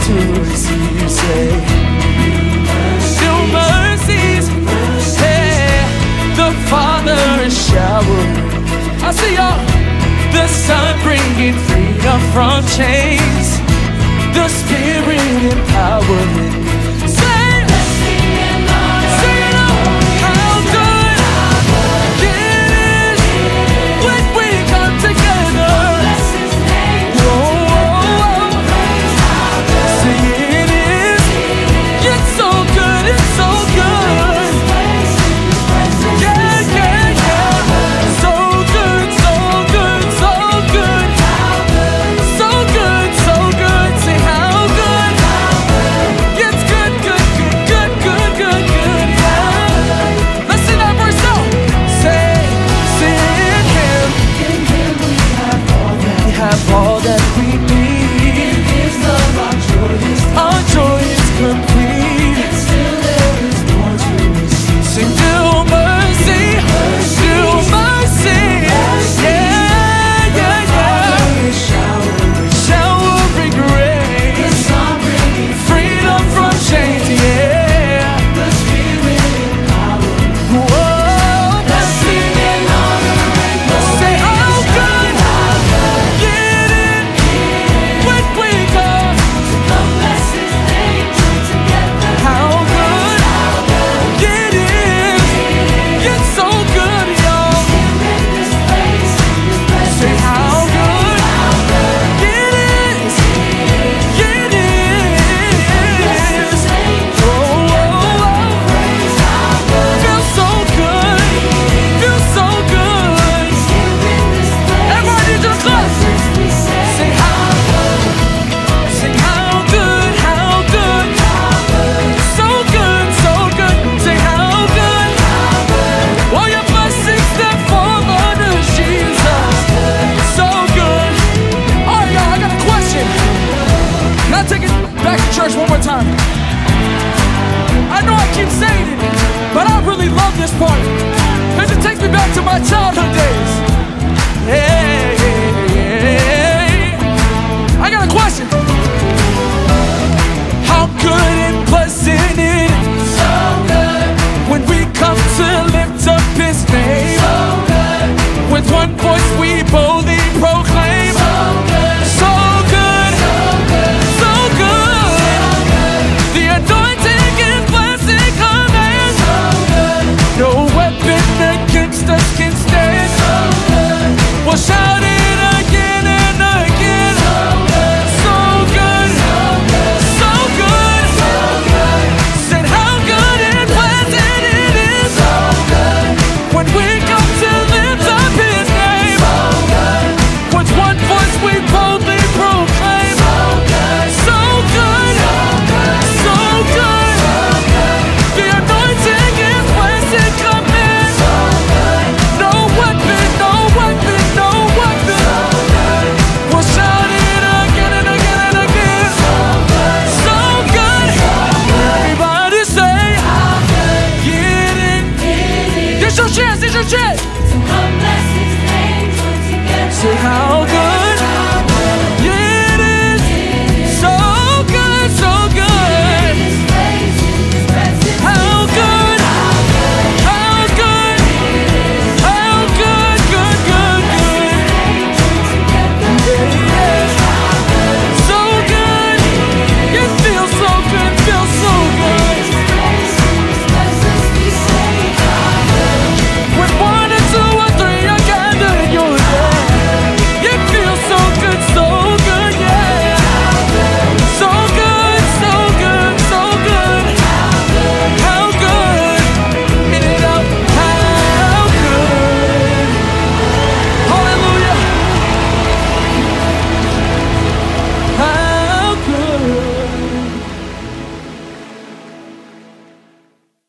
to receive. Say, new mercies. Hey, the Father is showering. I see y'all. The Son bringing freedom from chains. The Spirit empowering. Say, sing it out. How good it is when we come together. Whoa, whoa, whoa. Say it is. It's so good. It's so good. Yeah, yeah, yeah. So good, so good, so good. So good, so good. Say how good. It's good, good, good, good, good, good, good. Yeah. Let's sing that verse out. Say in Him. We have all that we need. Our joy is complete. Sing new mercy, new mercy. Yeah, yeah, yeah. Showering grace, freedom from chains. Yeah. Whoa, blessing and honor. Say how good it is when we go. How good it is. It's so good, y'all. Say how good it is. It is. Oh, oh, oh. Feels so good. Feels so good. Everybody just clap. Say how good. Say how good. How good. So good. So good. Say how good. All your blessings that fall on us, Jesus. So good. All right, y'all, I got a question. Can I take it back to church one more time? I know I keep saying it, but I really love this part because it takes me back to my childhood days. Hey, I got a question.